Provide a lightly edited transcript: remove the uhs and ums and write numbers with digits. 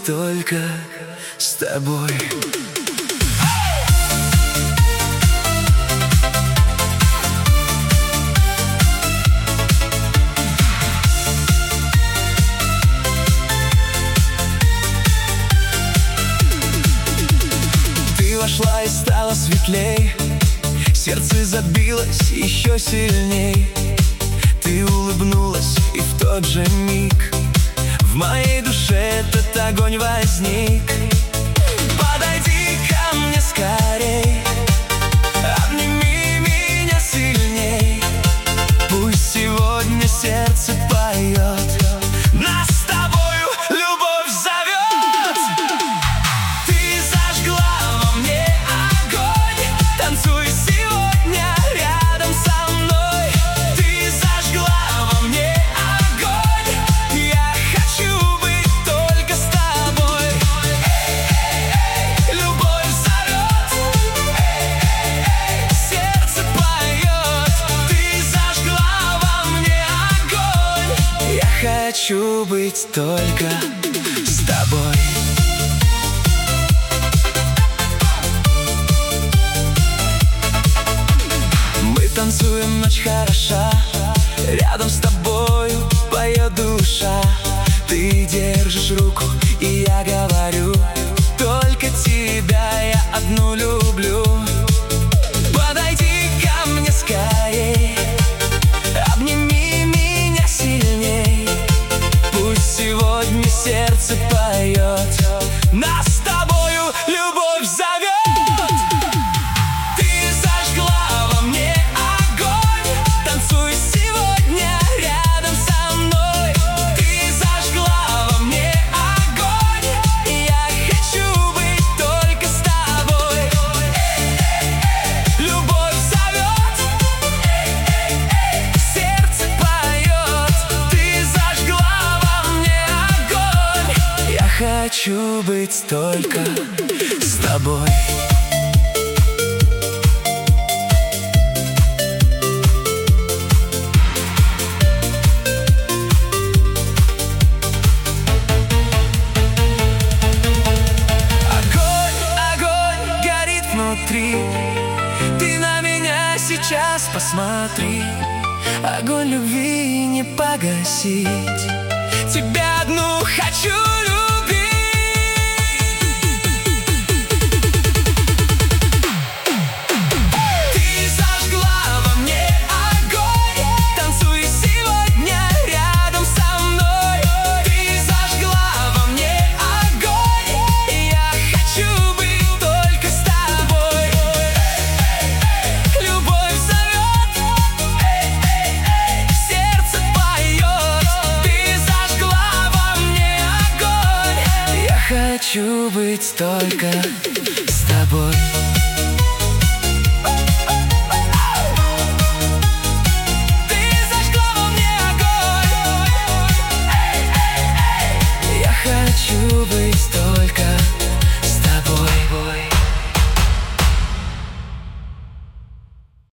только с тобой. Ты вошла и стала светлей, сердце забилось еще сильней. Ты улыбнулась, и в тот же миг в моей душе этот огонь возник. Подойди ко мне скорей, обними меня сильней. Пусть сегодня сердце поет, нас с тобою любовь зовет. Ты зажгла во мне огонь, танцуй сегодня рядом со мной. Ты зажгла во мне огонь, я хочу быть только с тобой. Любовь зовет, сердце поет. Ты зажгла во мне огонь, я хочу быть только с тобой. Мы танцуем, ночь хороша, рядом с тобою поет душа. Ты держишь руку, и я говорю, только тебя я одну люблю. Подойди ко мне скорей, обними меня сильней. Пусть сегодня сердце поет, нас с тобою любовь зовет. Ты зажгла во мне огонь, танцуй сегодня рядом со мной. Ты зажгла во мне огонь, я хочу быть только с тобой. Любовь зовет, сердце поет. Ты зажгла во мне огонь, я хочу быть только с тобой. Огонь горит внутри, ты на меня сейчас посмотри. Огонь любви не погасить, тебя одну хочу любить. Ты зажгла во мне огонь, танцуй сегодня рядом со мной. Ты зажгла во мне огонь, я хочу быть только с тобой. Любовь зовет, сердце поет. Ты зажгла во мне огонь, я хочу быть только